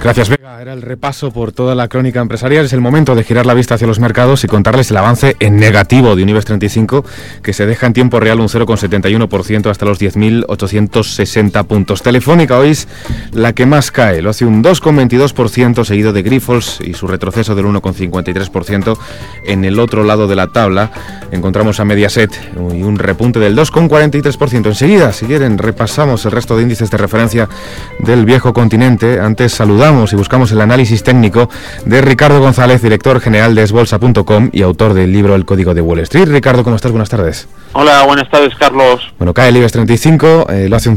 Gracias, Vega. Era el repaso por toda la crónica empresarial. Es el momento de girar la vista hacia los mercados y contarles el avance en negativo de un IBEX 35 que se deja en tiempo real un 0,71% hasta los 10.860 puntos. Telefónica hoy es la que más cae. Lo hace un 2,22%, seguido de Grifols y su retroceso del 1,53%. En el otro lado de la tabla encontramos a Mediaset y un repunte del 2,43%. Enseguida, si quieren, repasamos el resto de índices de referencia del viejo continente. Antes saludamos y buscamos el análisis técnico de Ricardo González, director general de esbolsa.com y autor del libro El Código de Wall Street. Ricardo, ¿cómo estás? Buenas tardes. Hola, buenas tardes, Carlos. Bueno, cae el IBEX 35, lo hace un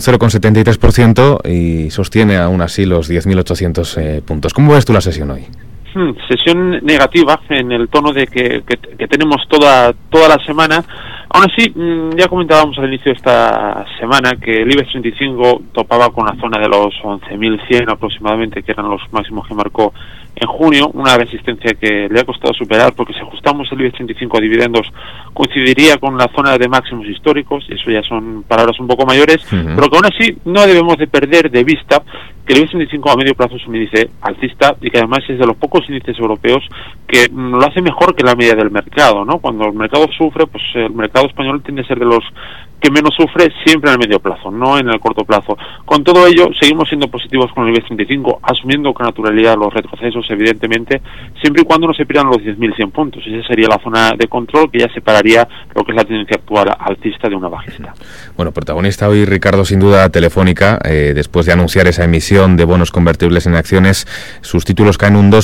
0,73% y sostiene aún así los 10.800 puntos. ¿Cómo ves tú la sesión hoy? Sesión negativa en el tono de que tenemos toda la semana. Aún así, ya comentábamos al inicio de esta semana que el IBEX 35 topaba con la zona de los 11.100 aproximadamente, que eran los máximos que marcó en junio, una resistencia que le ha costado superar porque si ajustamos el IBEX 35 a dividendos coincidiría con la zona de máximos históricos, y eso ya son palabras un poco mayores, pero que aún así no debemos de perder de vista que el IBEX 35 a medio plazo es un índice alcista y que además es de los pocos índices europeos que lo hace mejor que la media del mercado, ¿no? Cuando el mercado sufre, pues el mercado español tiende a ser de los que menos sufre siempre en el medio plazo, no en el corto plazo. Con todo ello, seguimos siendo positivos con el IBEX 35, asumiendo con naturalidad los retrocesos, evidentemente, siempre y cuando no se pierdan los 10.100 puntos. Esa sería la zona de control que ya separaría lo que es la tendencia actual alcista de una bajista. Bueno, protagonista hoy, Ricardo, sin duda Telefónica, después de anunciar esa emisión de bonos convertibles en acciones, sus títulos caen un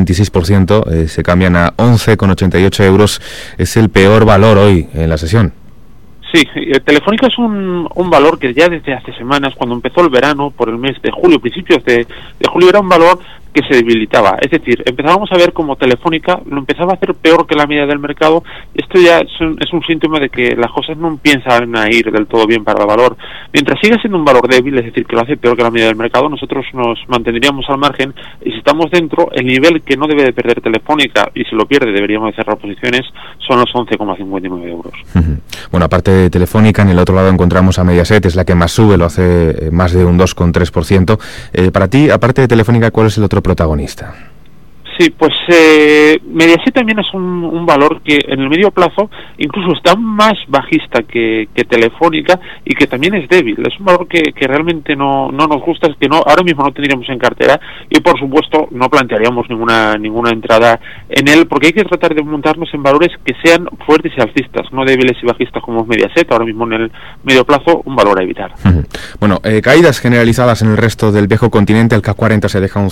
2,26%, se cambian a 11,88 euros. Es el peor valor hoy en la sesión. Sí, Telefónica es un valor que ya desde hace semanas, cuando empezó el verano, por el mes de julio, principios de julio, era un valor que se debilitaba. Es decir, empezábamos a ver como Telefónica lo empezaba a hacer peor que la media del mercado. Esto ya es un síntoma de que las cosas no empiezan a ir del todo bien para el valor. Mientras siga siendo un valor débil, es decir, que lo hace peor que la media del mercado, nosotros nos mantendríamos al margen, y si estamos dentro, el nivel que no debe de perder Telefónica, y si lo pierde deberíamos de cerrar posiciones, son los 11,59 euros. Bueno, aparte de Telefónica, en el otro lado encontramos a Mediaset, es la que más sube, lo hace más de un 2,3%. Para ti, aparte de Telefónica, ¿cuál es el otro protagonista? Sí, pues Mediaset también es un valor que en el medio plazo incluso está más bajista que Telefónica y que también es débil. Es un valor que realmente no nos gusta, es que ahora mismo no tendríamos en cartera y por supuesto no plantearíamos ninguna entrada en él, porque hay que tratar de montarnos en valores que sean fuertes y alcistas, no débiles y bajistas como es Mediaset. Ahora mismo en el medio plazo un valor a evitar. Bueno, caídas generalizadas en el resto del viejo continente. El CAC 40 se deja un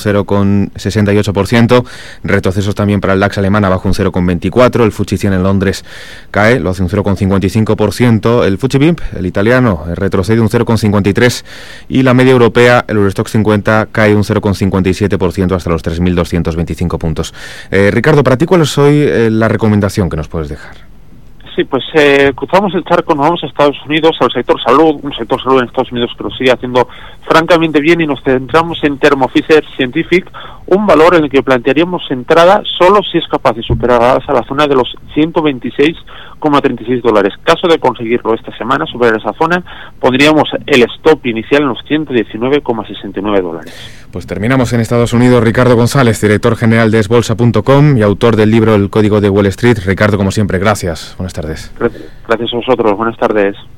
0,68%. Retrocesos también para el DAX alemán, abajo un 0,24%, el FTSE 100 en Londres cae, lo hace un 0,55%, el FTSE BIMP, el italiano, retrocede un 0,53% y la media europea, el Eurostoxx 50, cae un 0,57% hasta los 3.225 puntos. Ricardo, para ti, ¿cuál es hoy la recomendación que nos puedes dejar? Sí, pues cruzamos el charco, nos vamos a Estados Unidos, al sector salud, un sector salud en Estados Unidos que lo sigue haciendo francamente bien, y nos centramos en Thermo Fisher Scientific, un valor en el que plantearíamos entrada solo si es capaz de superar a la zona de los $126,36. Caso de conseguirlo esta semana, superar esa zona, pondríamos el stop inicial en los $119,69. Pues terminamos en Estados Unidos. Ricardo González, director general de esbolsa.com y autor del libro El Código de Wall Street. Ricardo, como siempre, gracias. Buenas tardes. Gracias a vosotros. Buenas tardes.